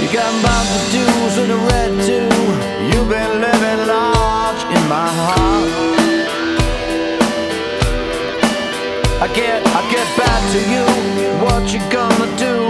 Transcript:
got mountain dews and a red too. You've been living large in my heart. I get back to you. What you gonna do?